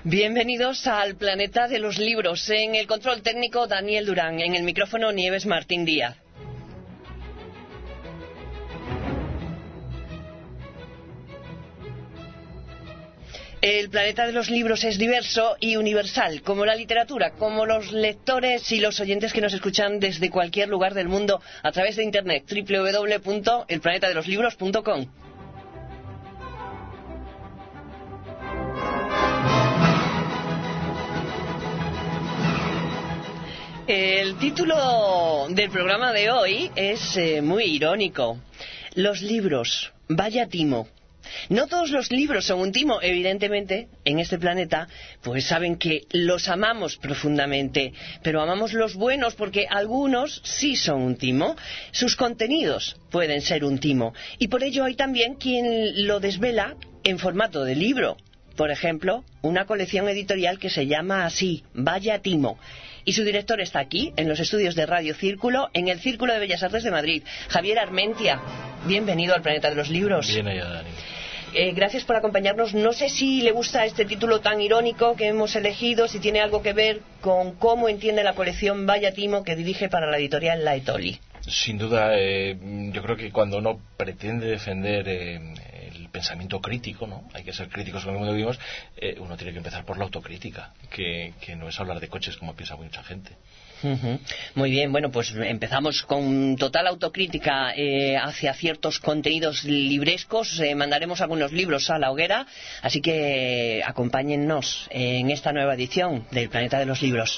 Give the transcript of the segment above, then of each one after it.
Bienvenidos al Planeta de los Libros. En el control técnico, Daniel Durán. En el micrófono, Nieves Martín Díaz. El planeta de los libros es diverso y universal, como la literatura, como los lectores y los oyentes que nos escuchan desde cualquier lugar del mundo a través de internet, www.elplanetadeloslibros.com. El título del programa de hoy es muy irónico. Los libros, vaya timo. No todos los libros son un timo, evidentemente, en este planeta, pues saben que los amamos profundamente, pero amamos los buenos porque algunos sí son un timo. Sus contenidos pueden ser un timo, y por ello hay también quien lo desvela en formato de libro. Por ejemplo, una colección editorial que se llama así, Vaya Timo. Y su director está aquí, en los estudios de Radio Círculo, en el Círculo de Bellas Artes de Madrid. Javier Armentia, bienvenido al Planeta de los Libros. Bien allá, Dani. Gracias por acompañarnos. No sé si le gusta este título tan irónico que hemos elegido, si tiene algo que ver con cómo entiende la colección Vaya Timo que dirige para la editorial La Etoli. Sin duda, yo creo que cuando uno pretende defender el pensamiento crítico, ¿no? Hay que ser críticos con el mundo que vivimos, uno tiene que empezar por la autocrítica, que no es hablar de coches como piensa mucha gente. Muy bien, bueno, pues empezamos con total autocrítica hacia ciertos contenidos librescos. Mandaremos algunos libros a la hoguera, así que acompáñennos en esta nueva edición del Planeta de los Libros.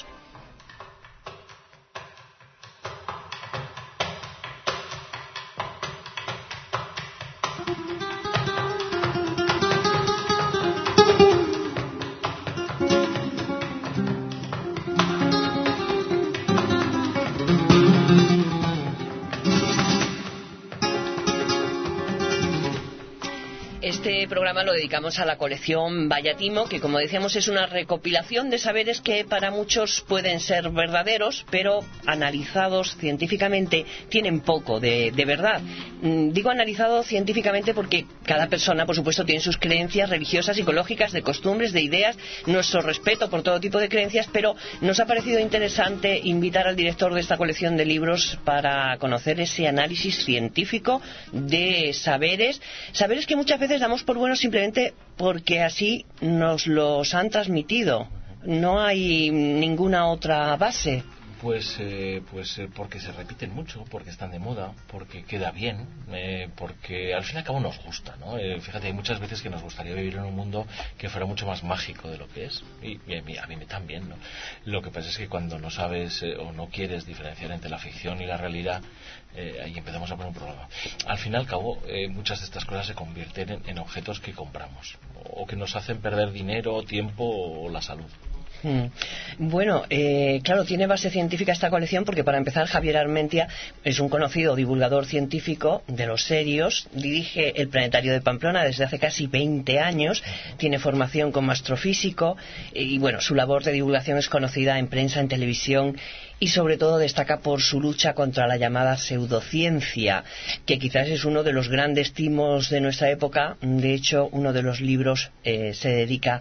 Este programa lo dedicamos a la colección Vaya Timo, que como decíamos es una recopilación de saberes que para muchos pueden ser verdaderos, pero analizados científicamente tienen poco de verdad. Digo analizado científicamente porque cada persona, por supuesto, tiene sus creencias religiosas, psicológicas, de costumbres, de ideas, nuestro respeto por todo tipo de creencias, pero nos ha parecido interesante invitar al director de esta colección de libros para conocer ese análisis científico de saberes que muchas veces damos por buenos simplemente porque así nos los han transmitido. No hay ninguna otra base. Pues porque se repiten mucho, porque están de moda, porque queda bien, porque al fin y al cabo nos gusta, ¿no? Fíjate, hay muchas veces que nos gustaría vivir en un mundo que fuera mucho más mágico de lo que es, y a mí también, ¿no? Lo que pasa es que cuando no sabes o no quieres diferenciar entre la ficción y la realidad, ahí empezamos a poner un problema. Al fin y al cabo, muchas de estas cosas se convierten en objetos que compramos, o que nos hacen perder dinero, tiempo o la salud. Bueno, claro, tiene base científica esta colección porque, para empezar, Javier Armentia es un conocido divulgador científico de los serios, dirige el Planetario de Pamplona desde hace casi 20 años, tiene formación como astrofísico y, bueno, su labor de divulgación es conocida en prensa, en televisión, y sobre todo destaca por su lucha contra la llamada pseudociencia, que quizás es uno de los grandes timos de nuestra época. De hecho, uno de los libros se dedica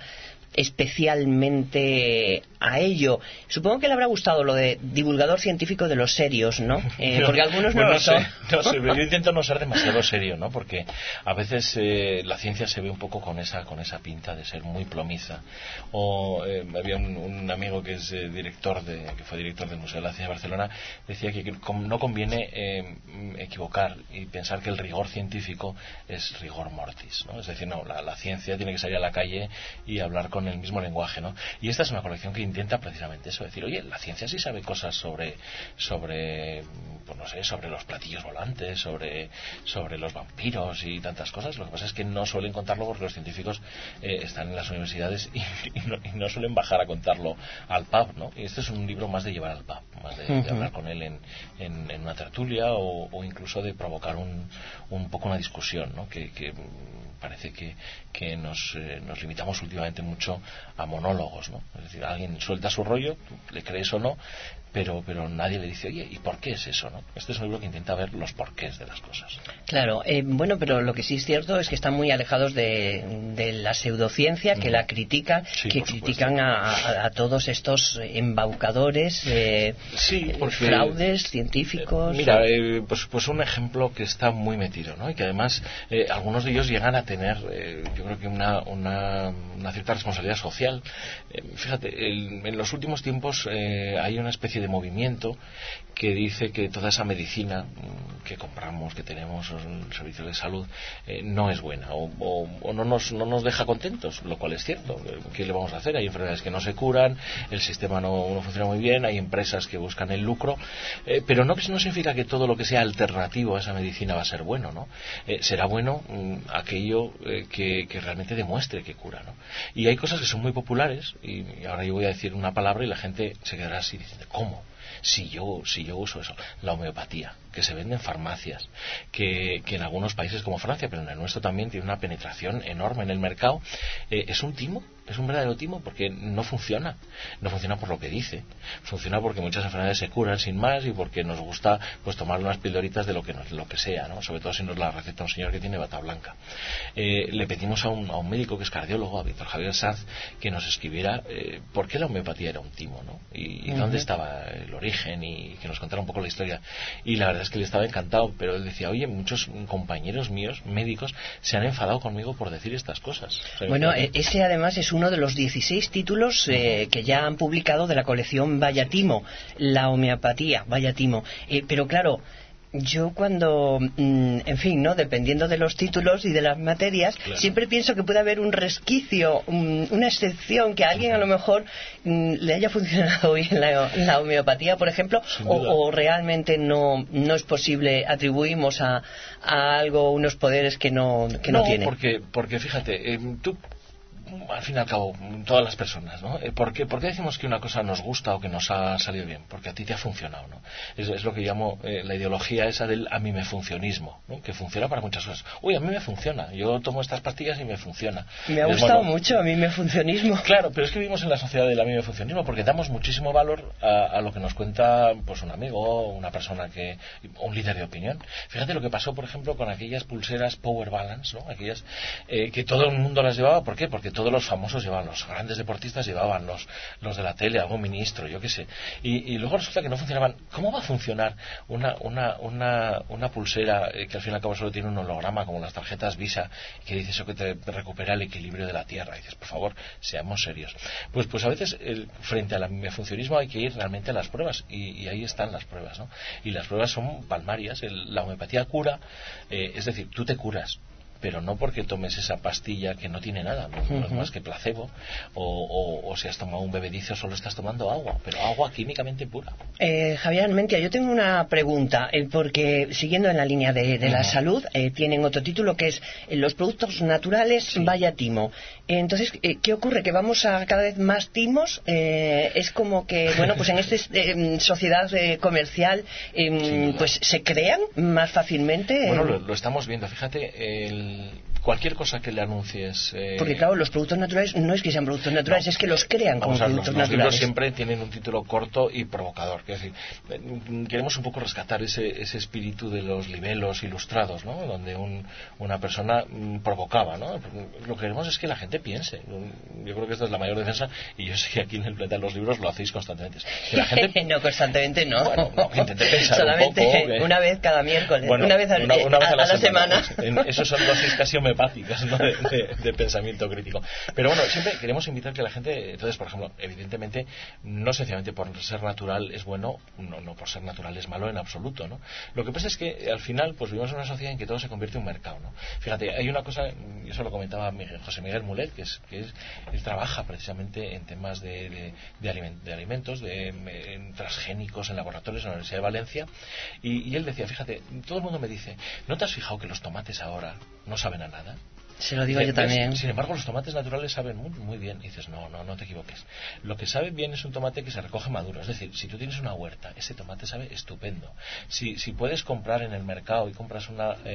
especialmente a ello. Supongo que le habrá gustado lo de divulgador científico de los serios, ¿no? Porque algunos no lo son. No sé, yo intento no ser demasiado serio, ¿no? Porque a veces la ciencia se ve un poco con esa pinta de ser muy plomiza. Había un amigo que es que fue director del Museo de la Ciencia de Barcelona, decía que no conviene equivocar y pensar que el rigor científico es rigor mortis, ¿no? Es decir, no, la ciencia tiene que salir a la calle y hablar con el mismo lenguaje, ¿no? Y esta es una colección que intenta precisamente eso, decir, oye, la ciencia sí sabe cosas sobre pues no sé, sobre los platillos volantes, sobre los vampiros y tantas cosas. Lo que pasa es que no suelen contarlo porque los científicos están en las universidades y no suelen bajar a contarlo al pub, ¿no? Y este es un libro más de llevar al pub, más de hablar con él en una tertulia o incluso de provocar un poco una discusión, ¿no? Que parece que nos limitamos últimamente mucho mucho a monólogos, ¿no? Es decir, alguien suelta su rollo, tú le crees o no, pero nadie le dice, oye, ¿y por qué es eso, no? Este es un libro que intenta ver los porqués de las cosas. Claro, bueno, pero lo que sí es cierto es que están muy alejados de la pseudociencia, que la critican, sí, que critican a todos estos embaucadores, sí, porque, fraudes científicos. Mira, pues un ejemplo que está muy metido, ¿no? Y que además algunos de ellos llegan a tener, yo creo que una cierta responsabilidad social. Fíjate, en los últimos tiempos hay una especie de movimiento que dice que toda esa medicina que compramos, que tenemos, el servicio de salud, no es buena o no nos deja contentos, lo cual es cierto. ¿Qué le vamos a hacer? Hay enfermedades que no se curan, el sistema no funciona muy bien, hay empresas que buscan el lucro, pero no significa que todo lo que sea alternativo a esa medicina va a ser bueno, ¿no? Será bueno aquello que realmente demuestre que cura, ¿no? Y hay cosas que son muy populares, y ahora yo voy a decir una palabra y la gente se quedará así diciendo, ¿cómo? Si yo uso eso, la homeopatía, que se vende en farmacias, que en algunos países como Francia, pero en el nuestro también tiene una penetración enorme en el mercado, es un timo, es un verdadero timo, porque no funciona por lo que dice, funciona porque muchas enfermedades se curan sin más y porque nos gusta pues tomar unas pildoritas de lo que sea, ¿no? Sobre todo si nos la receta un señor que tiene bata blanca. Le pedimos a un médico que es cardiólogo, a Víctor Javier Sanz, que nos escribiera por qué la homeopatía era un timo, ¿no? Y dónde estaba el origen, y que nos contara un poco la historia. Y la verdad es que le estaba encantado, pero él decía, oye, muchos compañeros míos, médicos, se han enfadado conmigo por decir estas cosas. Bueno, ese además es uno de los 16 títulos que ya han publicado de la colección Vaya Timo, la homeopatía, Vaya Timo. Pero claro, yo cuando, en fin, ¿no? Dependiendo de los títulos y de las materias, claro, siempre pienso que puede haber un resquicio, una excepción, que a alguien a lo mejor le haya funcionado bien la homeopatía, por ejemplo, o realmente no es posible, atribuimos a algo unos poderes que no tiene. Porque fíjate, tú, al fin y al cabo, todas las personas, ¿no? ¿Por qué decimos que una cosa nos gusta o que nos ha salido bien? Porque a ti te ha funcionado, ¿no? Es lo que llamo la ideología esa del a mí me funcionismo, ¿no? Que funciona para muchas cosas. Uy, a mí me funciona, yo tomo estas pastillas y me funciona. Me ha gustado mucho a mí me funcionismo. Claro, pero es que vivimos en la sociedad del a mí me funcionismo porque damos muchísimo valor a lo que nos cuenta pues un amigo, una persona un líder de opinión. Fíjate lo que pasó, por ejemplo, con aquellas pulseras Power Balance, ¿no? Aquellas que todo el mundo las llevaba. ¿Por qué? Porque todos los famosos llevaban, los grandes deportistas llevaban, los de la tele, algún ministro, yo qué sé, y luego resulta que no funcionaban. ¿Cómo va a funcionar una pulsera que al fin y al cabo solo tiene un holograma como las tarjetas Visa, que dice eso que te recupera el equilibrio de la Tierra? Y dices, por favor, seamos serios. Pues a veces frente al funcionismo hay que ir realmente a las pruebas, y ahí están las pruebas, ¿no? Y las pruebas son palmarias. La homeopatía cura, es decir, tú te curas, pero no porque tomes esa pastilla que no tiene nada, no es más que placebo, o si has tomado un bebedizo solo estás tomando agua, pero agua químicamente pura. Javier Armentia, yo tengo una pregunta, porque siguiendo en la línea de la salud, tienen otro título que es los productos naturales, sí. Vaya timo. Entonces, ¿qué ocurre? ¿Que vamos a cada vez más timos? Es como que, bueno, pues en esta sociedad comercial, pues se crean más fácilmente. Bueno, lo estamos viendo, fíjate, cualquier cosa que le anuncies... Porque claro, los productos naturales no es que sean productos naturales, es que los crean como productos naturales. Los libros siempre tienen un título corto y provocador. Es decir, queremos un poco rescatar ese espíritu de los libelos ilustrados, ¿no? Donde una persona provocaba, ¿no? Lo que queremos es que la gente piense. Yo creo que esta es la mayor defensa, y yo sé que aquí en el planeta de los libros lo hacéis constantemente. Que la gente... No, constantemente no. Bueno, que intente pensar solamente un poco, una vez cada miércoles, bueno, una vez a la semana. Esos son dosis casi homeopáticas, ¿no? de pensamiento crítico. Pero bueno, siempre queremos invitar que la gente, entonces, por ejemplo, evidentemente, no sencillamente por ser natural es bueno, no por ser natural es malo en absoluto, ¿no? Lo que pasa es que al final, pues vivimos en una sociedad en que todo se convierte en un mercado, ¿no? Fíjate, hay una cosa, y eso lo comentaba José Miguel Mulet, que él trabaja precisamente en temas de alimentos, en transgénicos, en laboratorios en la Universidad de Valencia, y él decía, fíjate, todo el mundo me dice, ¿no te has fijado que los tomates ahora no saben a nada? Se lo digo yo ¿Ves? también. Sin embargo, los tomates naturales saben muy, muy bien. Y dices, no te equivoques. Lo que sabe bien es un tomate que se recoge maduro. Es decir, si tú tienes una huerta, ese tomate sabe estupendo. Si puedes comprar en el mercado y compras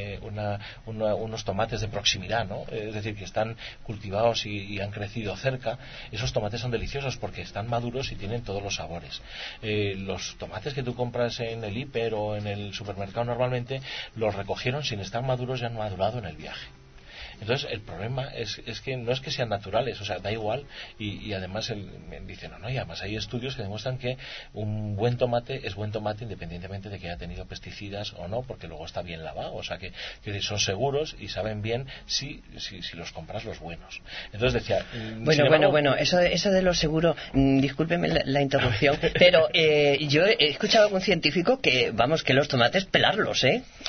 unos tomates de proximidad, ¿no? Es decir, que están cultivados y han crecido cerca, esos tomates son deliciosos porque están maduros y tienen todos los sabores. Los tomates que tú compras en el hiper o en el supermercado normalmente los recogieron sin estar maduros y han madurado en el viaje. Entonces el problema es que no es que sean naturales, o sea, da igual, y además dicen, no, y además hay estudios que demuestran que un buen tomate es buen tomate independientemente de que haya tenido pesticidas o no, porque luego está bien lavado, o sea, que son seguros y saben bien si los compras los buenos. Entonces decía... Bueno, eso de lo seguro, discúlpeme la interrupción, pero yo he escuchado a algún científico que los tomates pelarlos,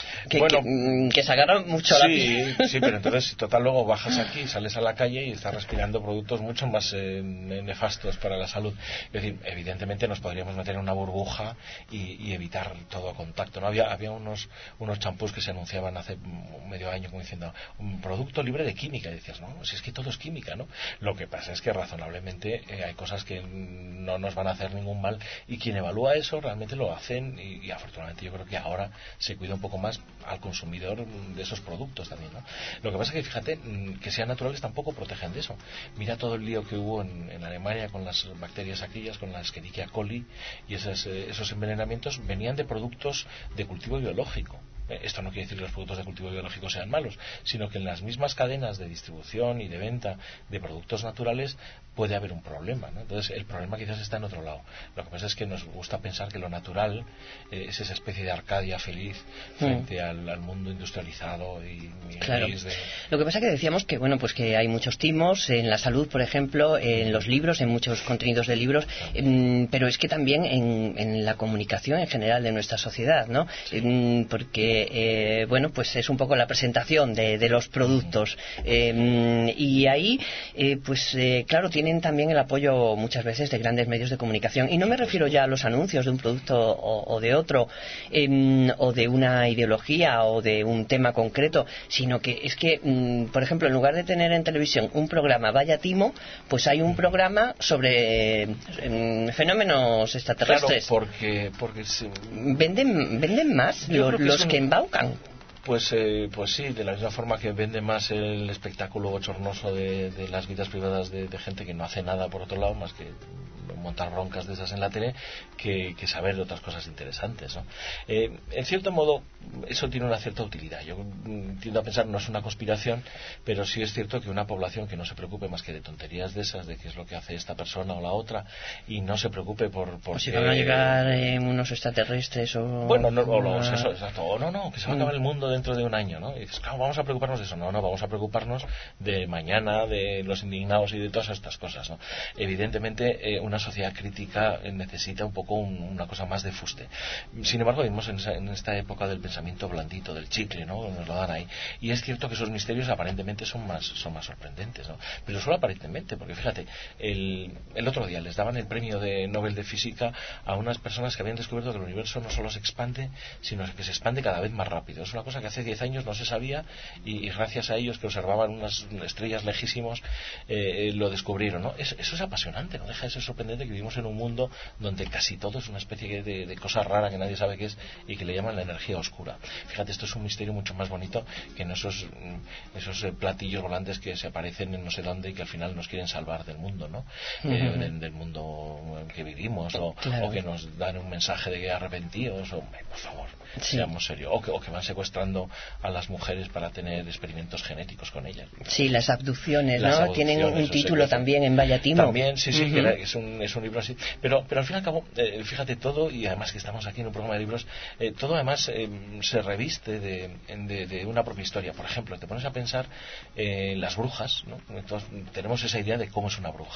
que se agarran mucho a la piel. Sí, pero entonces total luego bajas aquí, sales a la calle y estás respirando productos mucho más nefastos para la salud. Es decir, evidentemente nos podríamos meter en una burbuja y evitar todo contacto, ¿no? Había unos champús que se anunciaban hace medio año como diciendo un producto libre de química, y decías, no, si es que todo es química, ¿no? Lo que pasa es que razonablemente hay cosas que no nos van a hacer ningún mal, y quien evalúa eso realmente lo hacen, y afortunadamente yo creo que ahora se cuida un poco más al consumidor de esos productos también, ¿no? Lo que pasa es que fíjate, que sean naturales tampoco protegen de eso. Mira todo el lío que hubo en Alemania con las bacterias aquellas, con la Escherichia coli, y esos envenenamientos venían de productos de cultivo biológico. Esto no quiere decir que los productos de cultivo biológico sean malos, sino que en las mismas cadenas de distribución y de venta de productos naturales puede haber un problema, ¿no? Entonces el problema quizás está en otro lado. Lo que pasa es que nos gusta pensar que lo natural es esa especie de Arcadia feliz frente al mundo industrializado y claro. gris de... Lo que pasa es que decíamos que pues que hay muchos timos en la salud, por ejemplo, en los libros, en muchos contenidos de libros, pero es que también en la comunicación en general de nuestra sociedad, ¿no? Porque pues es un poco la presentación de los productos, y ahí claro, tienen también el apoyo muchas veces de grandes medios de comunicación, y no me refiero ya a los anuncios de un producto o de otro, o de una ideología o de un tema concreto, sino que es que por ejemplo, en lugar de tener en televisión un programa Vaya Timo, pues hay un programa sobre fenómenos extraterrestres. Claro, porque venden más los que embaucan. Pues sí, de la misma forma que vende más el espectáculo bochornoso de las vidas privadas de gente que no hace nada por otro lado, más que montar broncas de esas en la tele, que saber de otras cosas interesantes, ¿no? En cierto modo, eso tiene una cierta utilidad. Yo tiendo a pensar, no es una conspiración, pero sí es cierto que una población que no se preocupe más que de tonterías de esas, de qué es lo que hace esta persona o la otra, y no se preocupe por si van a llegar unos extraterrestres o... Bueno, eso, exacto. O no, que se va a acabar el mundo dentro de un año, ¿no? Y dices, claro, vamos a preocuparnos de eso. No, vamos a preocuparnos de mañana, de los indignados y de todas estas cosas, ¿no? Evidentemente, una sociedad crítica necesita un poco una cosa más de fuste. Sin embargo, vivimos en esta época del pensamiento blandito, del chicle, ¿no? Nos lo dan ahí. Y es cierto que esos misterios aparentemente son más sorprendentes, ¿no? Pero solo aparentemente, porque fíjate, el otro día les daban el premio de Nobel de Física a unas personas que habían descubierto que el universo no solo se expande, sino que se expande cada vez más rápido. Es una cosa que hace 10 años no se sabía, y gracias a ellos, que observaban unas estrellas lejísimos, lo descubrieron, ¿no? Eso es apasionante, no deja de ser sorprendente que vivimos en un mundo donde casi todo es una especie de cosa rara que nadie sabe qué es, y que le llaman la energía oscura. Fíjate, esto es un misterio mucho más bonito que en esos platillos volantes que se aparecen en no sé dónde y que al final nos quieren salvar del mundo, ¿no? Del mundo en que vivimos, claro. O que nos dan un mensaje de que arrepentidos, por favor, sí. Seamos serios, o que van secuestrando a las mujeres para tener experimentos genéticos con ellas. Sí, las abducciones, ¿no? Tienen un título también en Vaya Timo. También, sí, que es un libro así. Pero al fin y al cabo, fíjate, todo, y además que estamos aquí en un programa de libros, todo además se reviste de una propia historia. Por ejemplo, te pones a pensar las brujas, ¿no? Entonces, tenemos esa idea de cómo es una bruja.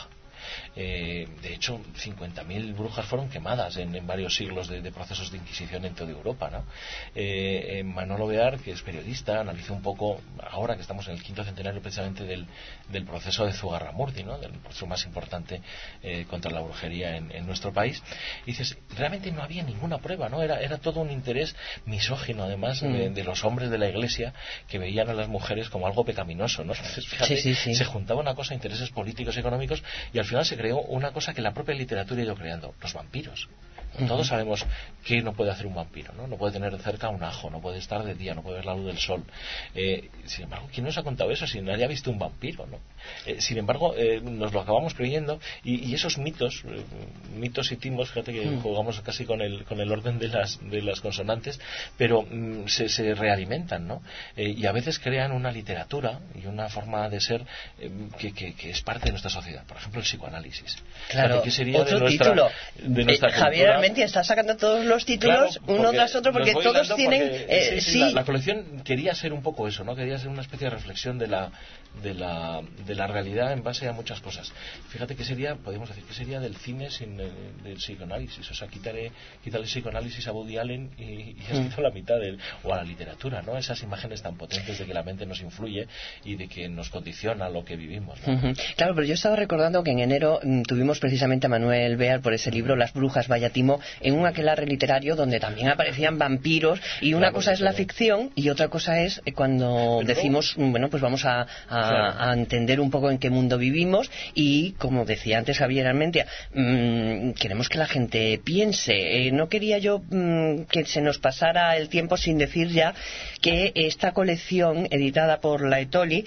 De hecho, 50.000 brujas fueron quemadas en varios siglos de procesos de Inquisición en toda Europa, ¿no? Manolo Bear, que es periodista, analizó un poco, ahora que estamos en el quinto centenario precisamente del proceso de Zugarramurdi, ¿no? Del proceso más importante contra la brujería en nuestro país. Y dices, realmente no había ninguna prueba, ¿no? Era todo un interés misógino, además, de los hombres de la Iglesia, que veían a las mujeres como algo pecaminoso, ¿no? Entonces, fíjate, se juntaba una cosa, intereses políticos y económicos, y al final se creó una cosa que la propia literatura ha ido creando, los vampiros. Todos sabemos que no puede hacer un vampiro, ¿no? No puede tener cerca un ajo, no puede estar de día, no puede ver la luz del sol. Sin embargo, ¿quién nos ha contado eso si nadie ha visto un vampiro, ¿no? Sin embargo, nos lo acabamos creyendo, y esos mitos y timos, fíjate que jugamos casi con el orden de las consonantes, pero se realimentan, ¿no? Y a veces crean una literatura y una forma de ser que es parte de nuestra sociedad. Por ejemplo, el psicoanálisis. Claro, ¿qué sería otro de nuestra Javier cultura? Armentia está sacando todos los títulos, claro, uno tras otro, porque todos tienen... La colección quería ser un poco eso, ¿no? Quería ser una especie de reflexión de la realidad en base a muchas cosas. Fíjate podemos decir, que sería del cine sin del psicoanálisis. O sea, quítale el psicoanálisis a Woody Allen y has quitado la mitad o a la literatura, ¿no? Esas imágenes tan potentes de que la mente nos influye y de que nos condiciona lo que vivimos, ¿no? Claro, pero yo estaba recordando que en enero tuvimos precisamente a Manuel Bear por ese libro, Las brujas vaya timo, en un aquelarre literario donde también aparecían vampiros, y una cosa es la ficción y otra cosa es cuando decimos, bueno, pues vamos a entender un poco en qué mundo vivimos, y como decía antes Javier Armentia, queremos que la gente piense. No quería yo que se nos pasara el tiempo sin decir ya que esta colección editada por la Etoli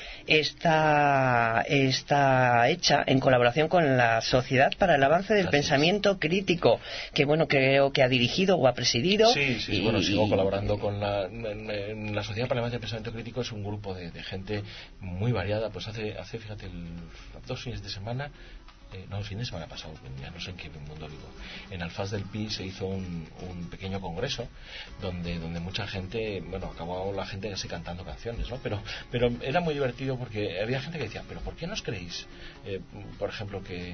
está hecha en colaboración con la Sociedad para el Avance del Pensamiento Crítico, que bueno, creo que ha dirigido o ha presidido. Sí, bueno, sigo colaborando con la Sociedad para el Avance del Pensamiento Crítico. Es un grupo de gente muy variada. Pues hace fíjate, 2 fines de semana, el fin de semana pasado, ya no sé en qué mundo vivo, en Alfaz del Pi se hizo un pequeño congreso donde mucha gente, bueno, acabó la gente así cantando canciones, ¿no? Pero era muy divertido porque había gente que decía, pero ¿por qué no os creéis, por ejemplo, que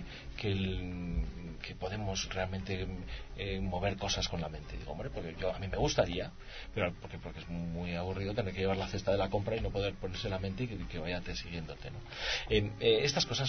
podemos realmente mover cosas con la mente? Y digo, hombre, porque a mí me gustaría, pero porque es muy aburrido tener que llevar la cesta de la compra y no poder ponerse la mente y que vaya siguiéndote, ¿no? Estas cosas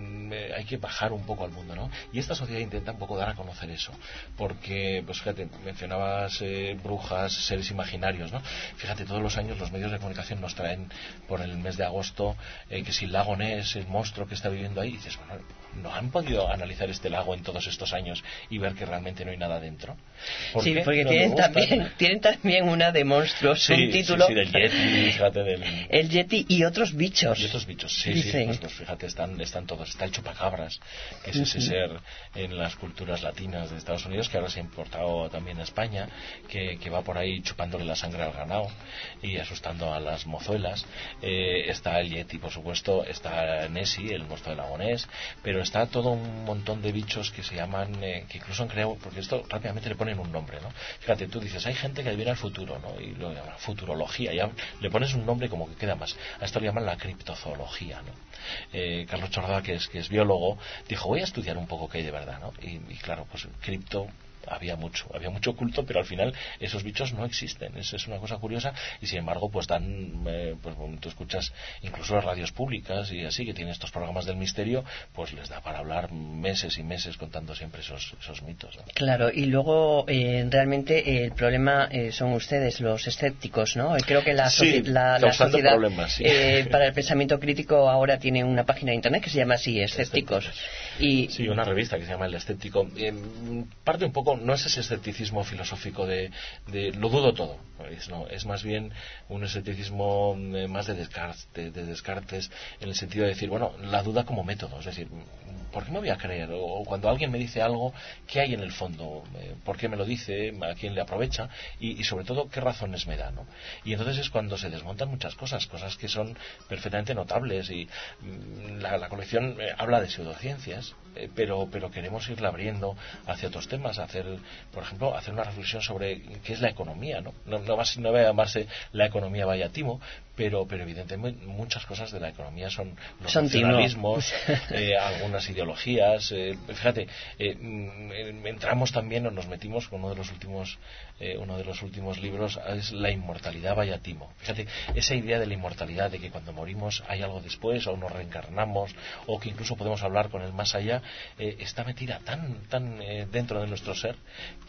hay que bajar un poco al mundo, ¿no? Y esta sociedad intenta un poco dar a conocer eso, porque, pues fíjate, mencionabas brujas, seres imaginarios, ¿no? Fíjate, todos los años los medios de comunicación nos traen por el mes de agosto que si el lago Ness, el monstruo que está viviendo ahí, y dices, bueno, ¿no han podido analizar este lago en todos estos años y ver que realmente no hay nada dentro? Sí, porque tienen también una de monstruos, un título... Sí, del Yeti, fíjate, el Yeti y otros bichos. Sí, pues fíjate, están todos. Está el chupacabras, que es ese ser en las culturas latinas de Estados Unidos, que ahora se ha importado también a España, que va por ahí chupándole la sangre al ganado y asustando a las mozuelas. Está el Yeti, por supuesto, está Nessie, el monstruo del lago Ness, pero está todo un montón de bichos que se llaman, que incluso han creado, porque esto rápidamente le ponen un nombre, ¿no? Fíjate, tú dices, hay gente que adivina el futuro, ¿no? Y lo llaman futurología, ya le pones un nombre como que queda más. A esto le llaman la criptozoología, ¿no? Carlos Chordá, que es biólogo, dijo, voy a estudiar un poco qué hay de verdad, ¿no? Y claro, pues cripto... Había mucho oculto, pero al final esos bichos no existen. Es una cosa curiosa, y sin embargo pues dan, pues tú escuchas incluso las radios públicas y así, que tienen estos programas del misterio, pues les da para hablar meses y meses contando siempre esos mitos, ¿no? Claro, y luego realmente el problema son ustedes, los escépticos, ¿no? Creo que la sociedad para el pensamiento crítico ahora tiene una página de internet que se llama así, Escépticos. Sí, una revista que se llama El Escéptico. Parte un poco, no es ese escepticismo filosófico de lo dudo todo, es más bien un escepticismo más de Descartes, en el sentido de decir, bueno, la duda como método, es decir, ¿por qué me voy a creer? O cuando alguien me dice algo, ¿qué hay en el fondo? ¿Por qué me lo dice? ¿A quién le aprovecha? Y sobre todo, ¿qué razones me da, ¿no? Y entonces es cuando se desmontan muchas cosas que son perfectamente notables, y la colección habla de pseudociencias, pero queremos irla abriendo hacia otros temas, por ejemplo, hacer una reflexión sobre qué es la economía, ¿no? No no va a llamarse la economía vaya timo, pero evidentemente muchas cosas de la economía son los nacionalismos, algunas ideologías. Fíjate, entramos también o nos metimos con uno de los últimos libros, es La inmortalidad vaya timo. Fíjate, esa idea de la inmortalidad, de que cuando morimos hay algo después, o nos reencarnamos, o que incluso podemos hablar con el más allá, está metida tan dentro de nuestro ser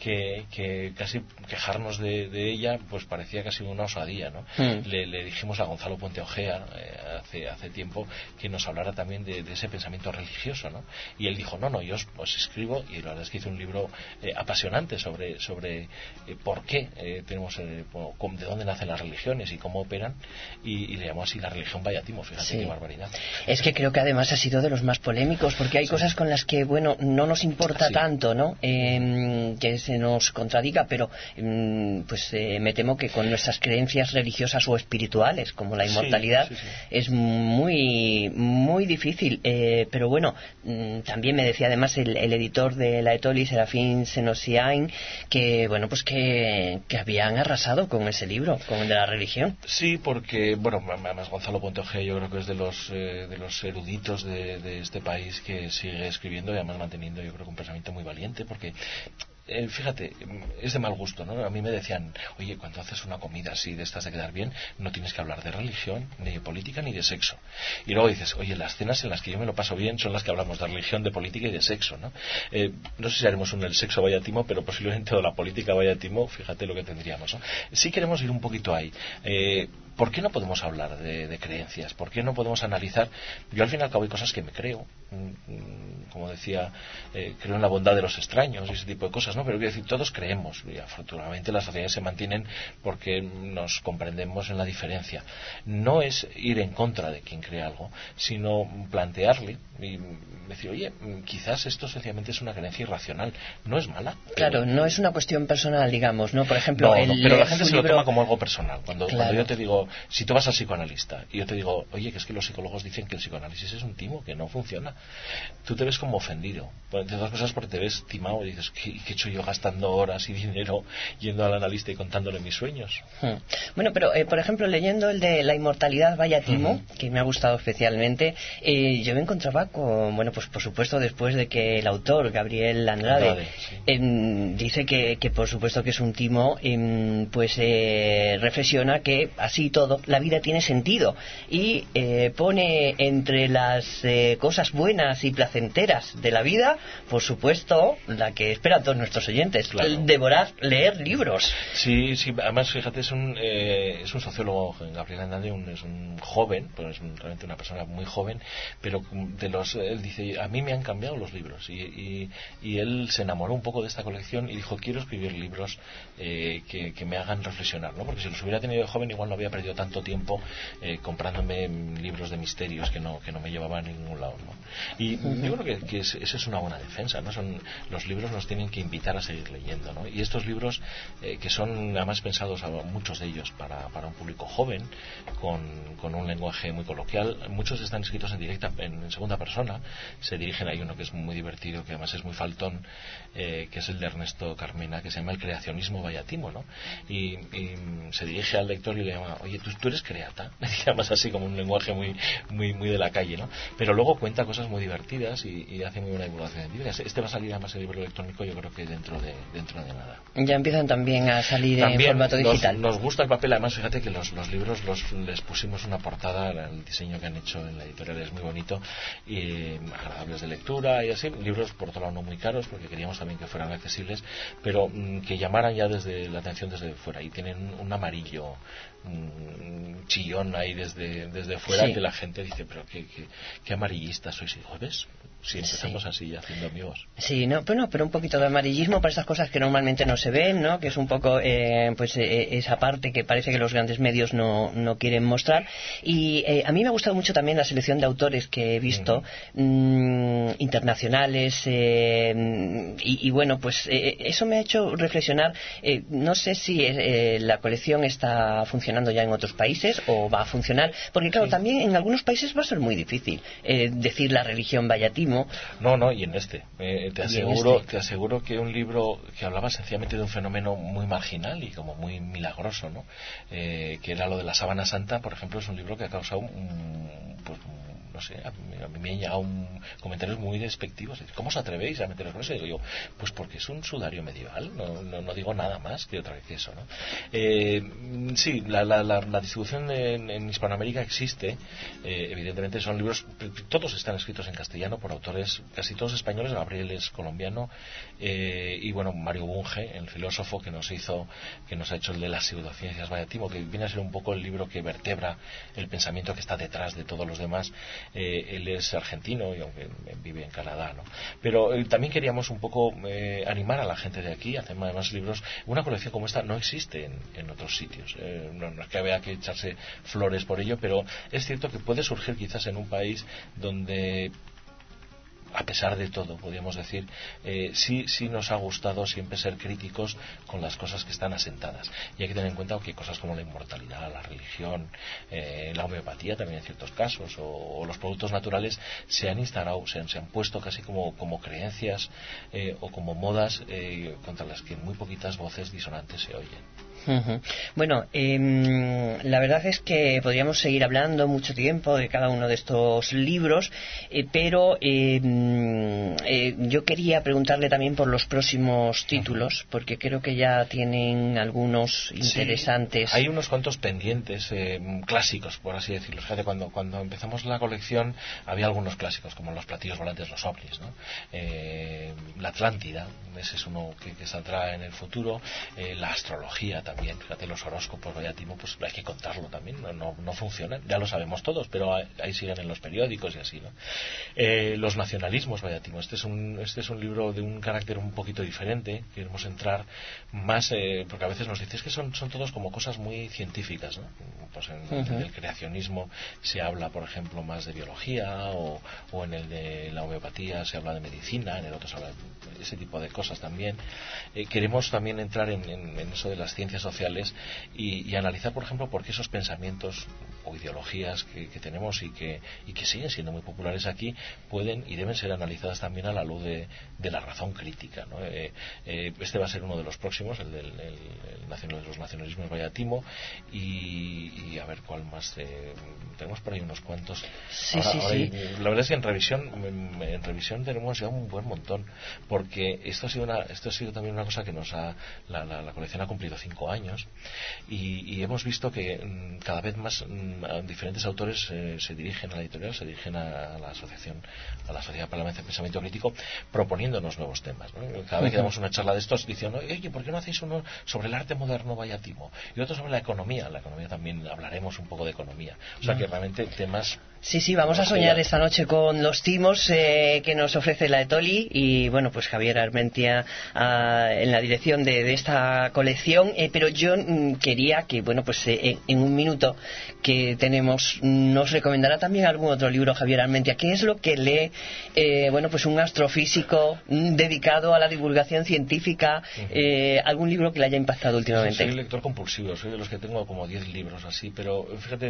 que casi quejarnos de ella pues parecía casi una osadía, ¿no? Le dijimos a Gonzalo Puente Ojea hace tiempo que nos hablara también de ese pensamiento religioso, ¿no? Y él dijo, no, yo os escribo, y la verdad es que hizo un libro apasionante sobre por qué tenemos, de dónde nacen las religiones y cómo operan, y le llamó así La religión vaya timo. Fíjate qué barbaridad. Es que creo que además ha sido de los más polémicos, porque hay cosas con las que, bueno, no nos importa tanto, ¿no? Que se nos contradiga, pero pues me temo que con nuestras creencias religiosas o espirituales, como la inmortalidad, es muy muy difícil. Pero bueno, también me decía además el editor de la Etoli, Serafín Senosiain, que bueno, pues que habían arrasado con ese libro, con el de la religión. Sí, porque bueno, además Gonzalo Puente Ojea yo creo que es de los eruditos de este país que sigue escribiendo y además manteniendo, yo creo, que un pensamiento muy valiente, porque fíjate, es de mal gusto, ¿no? A mí me decían, oye, cuando haces una comida así de estas de quedar bien, no tienes que hablar de religión, ni de política, ni de sexo. Y luego dices, oye, las cenas en las que yo me lo paso bien son las que hablamos de religión, de política y de sexo, ¿no? No sé si haremos el sexo vaya timo, pero posiblemente o la política vaya timo, fíjate lo que tendríamos, ¿no? Sí queremos ir un poquito ahí. ¿Por qué no podemos hablar de creencias? ¿Por qué no podemos analizar? Yo al fin y al cabo hay cosas que me creo, como decía, creo en la bondad de los extraños y ese tipo de cosas, ¿no? Pero quiero decir, todos creemos, y afortunadamente las sociedades se mantienen porque nos comprendemos en la diferencia. No es ir en contra de quien cree algo, sino plantearle y decir, oye, quizás esto sencillamente es una creencia irracional, no es mala. Claro, no es una cuestión personal, digamos, ¿no? Por ejemplo, pero la gente se lo toma como algo personal. Cuando yo te digo, si tú vas al psicoanalista y yo te digo, oye, que es que los psicólogos dicen que el psicoanálisis es un timo, que no funciona, tú te ves como ofendido. De dos cosas, porque te ves timado y dices, ¿qué he hecho yo gastando horas y dinero yendo al analista y contándole mis sueños? Bueno, pero por ejemplo, leyendo el de La inmortalidad vaya timo, que me ha gustado especialmente, yo me encontraba con, bueno, pues por supuesto, después de que el autor, Gabriel Andrade, dice que por supuesto que es un timo, pues reflexiona que así todo, la vida tiene sentido y pone entre las cosas buenas y placenteras de la vida, por supuesto, la que esperan todos nuestros oyentes, claro. Leer libros. Sí, además fíjate, es un sociólogo, Gabriel Andrade, es un joven, pero es realmente una persona muy joven, pero él dice, a mí me han cambiado los libros y él se enamoró un poco de esta colección y dijo, quiero escribir libros que me hagan reflexionar, ¿no? Porque si los hubiera tenido de joven igual no había perdido tanto tiempo comprándome libros de misterios que no me llevaban a ningún lado, ¿no? Y yo creo que esa es una buena defensa, ¿no? Los libros nos tienen que invitar a seguir leyendo, ¿no? Y estos libros que son además pensados, muchos de ellos, para un público joven, con un lenguaje muy coloquial, muchos están escritos en segunda persona, se dirigen, hay uno que es muy divertido, que además es muy faltón, que es el de Ernesto Carmena, que se llama El creacionismo vaya timo, ¿no? Y se dirige al lector y le llama, oye, tú eres creata, además así como un lenguaje muy de la calle, ¿no? Pero luego cuenta cosas muy divertidas y hace muy buena divulgación científica. Este va a salir además el libro electrónico, yo creo que dentro de nada. Ya empiezan también a salir en formato digital. Nos gusta el papel, además fíjate que los libros les pusimos una portada, el diseño que han hecho en la editorial es muy bonito y agradables de lectura y así, libros por otro lado no muy caros porque queríamos también que fueran accesibles, pero que llamaran ya desde la atención desde fuera, y tienen un amarillo chillón ahí desde fuera, sí, que la gente dice, pero qué amarillistas sois, y ¿ves? Si empezamos así haciendo amigos. Sí, pero un poquito de amarillismo para esas cosas que normalmente no se ven, ¿no? Que es un poco esa parte que parece que los grandes medios no quieren mostrar. Y a mí me ha gustado mucho también la selección de autores que he visto, internacionales, y bueno, pues eso me ha hecho reflexionar. No sé si la colección está funcionando ya en otros países o va a funcionar, porque claro, sí, también en algunos países va a ser muy difícil decir la religión vaya timo, Timo. No, y en este. Te aseguro que un libro que hablaba sencillamente de un fenómeno muy marginal y como muy milagroso, ¿no? Que era lo de la sábana santa, por ejemplo, es un libro que ha causado no sé, a mí me han llegado comentarios muy despectivos. ¿Cómo os atrevéis a meteros con eso? Y digo yo, pues porque es un sudario medieval, no digo nada más que otra vez que eso, ¿no? Sí, la distribución en Hispanoamérica existe, evidentemente son libros, todos están escritos en castellano por autores, casi todos españoles. Gabriel es colombiano, y bueno, Mario Bunge, el filósofo que nos ha hecho el de las pseudociencias Vaya Timo, que viene a ser un poco el libro que vertebra el pensamiento que está detrás de todos los demás. Él es argentino y aunque vive en Canadá, ¿no? Pero también queríamos un poco animar a la gente de aquí a hacer más libros. Una colección como esta no existe en otros sitios, no es que haya que echarse flores por ello, pero es cierto que puede surgir quizás en un país donde, a pesar de todo, podríamos decir, sí nos ha gustado siempre ser críticos con las cosas que están asentadas. Y hay que tener en cuenta que cosas como la inmortalidad, la religión, la homeopatía también en ciertos casos, o los productos naturales se han instalado, se han puesto casi como creencias o como modas contra las que muy poquitas voces disonantes se oyen. Bueno, la verdad es que podríamos seguir hablando mucho tiempo de cada uno de estos libros, pero yo quería preguntarle también por los próximos títulos, porque creo que ya tienen algunos interesantes. Sí, hay unos cuantos pendientes, clásicos, por así decirlo. Fíjate, cuando empezamos la colección había algunos clásicos, como los platillos volantes, los ovnis, ¿no? La Atlántida, ese es uno que saldrá en el futuro. La astrología también. Fíjate, los horóscopos, Vaya Timo, pues hay que contarlo también, no funcionan, ya lo sabemos todos, pero ahí siguen en los periódicos y así, ¿no? Los nacionalismos, Vaya Timo, este es un libro de un carácter un poquito diferente. Queremos entrar más, porque a veces nos dices que son todos como cosas muy científicas, ¿no? Pues en el creacionismo se habla, por ejemplo, más de biología, o en el de la homeopatía se habla de medicina, en el otro se habla de ese tipo de cosas también. Queremos también entrar en eso de las ciencias sociales y analizar, por ejemplo, por qué esos pensamientos o ideologías que tenemos y que siguen siendo muy populares aquí pueden y deben ser analizadas también a la luz de la razón crítica, ¿no? Este va a ser uno de los próximos, el de los nacionalismos Vaya Timo, y a ver cuál más. Tenemos por ahí unos cuantos. Sí. La verdad es que en revisión tenemos ya un buen montón, porque esto ha sido también una cosa que la colección ha cumplido 5 años, y hemos visto que cada vez más diferentes autores se dirigen a la editorial, se dirigen a la asociación, a la Sociedad para el Pensamiento Crítico, proponiéndonos nuevos temas, ¿no? Cada vez que damos una charla de estos diciendo, oye, ¿por qué no hacéis uno sobre el arte moderno Vaya Timo? Y otro sobre la economía también hablaremos un poco de economía, o sea que realmente temas. Sí, vamos a soñar esta noche con los timos que nos ofrece la Etoli, y bueno, pues Javier Armentia en la dirección de esta colección, pero yo quería que, bueno, pues en un minuto que tenemos nos recomendará también algún otro libro, Javier Armentia. ¿Qué es lo que lee bueno, pues un astrofísico dedicado a la divulgación científica? ¿Algún libro que le haya impactado últimamente? Soy lector compulsivo, soy de los que tengo como 10 libros así, pero fíjate,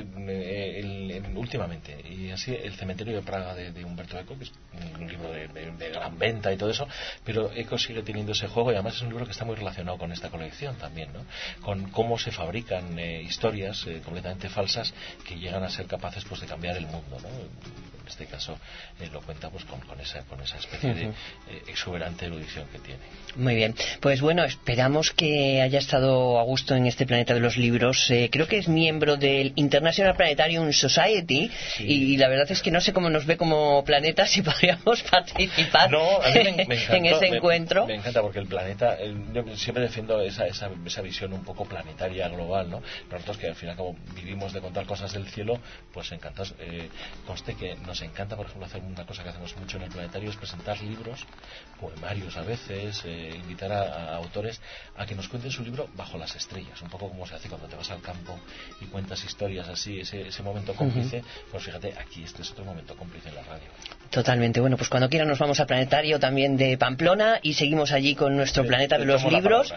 últimamente, y así, El cementerio de Praga de Humberto Eco, que es un libro de gran venta y todo eso, pero Eco sigue teniendo ese juego, y además es un libro que está muy relacionado con esta colección también, ¿no? Con cómo se fabrican historias completamente falsas que llegan a ser capaces, pues, de cambiar el mundo, ¿no? En este caso lo cuenta, pues, con esa especie de exuberante erudición que tiene. Muy bien, pues bueno, esperamos que haya estado a gusto en este Planeta de los Libros. Creo que es miembro del International Planetarium Society, y la verdad es que no sé cómo nos ve como planeta, si podríamos participar en ese encuentro. Me encanta, porque el planeta, yo siempre defiendo esa visión un poco planetaria, global, ¿no? Nosotros, que al final como vivimos de contar cosas del cielo, pues encantados. Conste que nos encanta, por ejemplo, hacer una cosa que hacemos mucho en el planetario, es presentar libros, poemarios a veces, invitar a autores a que nos cuenten su libro bajo las estrellas, un poco como se hace cuando te vas al campo y cuentas historias así, ese momento cómplice. Pues fíjate, aquí este es otro momento cómplice en la radio. Totalmente. Bueno, pues cuando quiera nos vamos al planetario también de Pamplona y seguimos allí con nuestro Planeta de los Libros.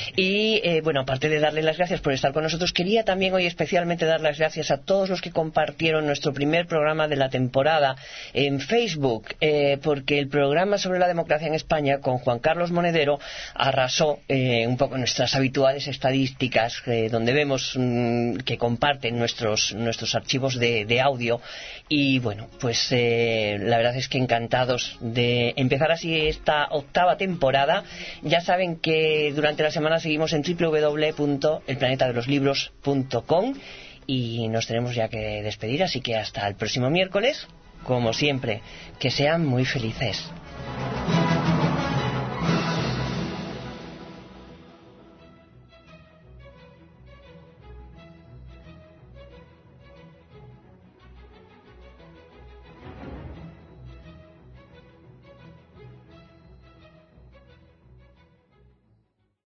Y bueno, aparte de darle las gracias por estar con nosotros, quería también hoy especialmente dar las gracias a todos los que compartieron nuestro primer programa de la temporada temporada en Facebook, porque el programa sobre la democracia en España con Juan Carlos Monedero arrasó un poco nuestras habituales estadísticas, donde vemos que comparten nuestros archivos de audio. Y bueno, pues la verdad es que encantados de empezar así esta octava temporada. Ya saben que durante la semana seguimos en www.elplanetadeloslibros.com y nos tenemos ya que despedir, así que hasta el próximo miércoles, como siempre, que sean muy felices.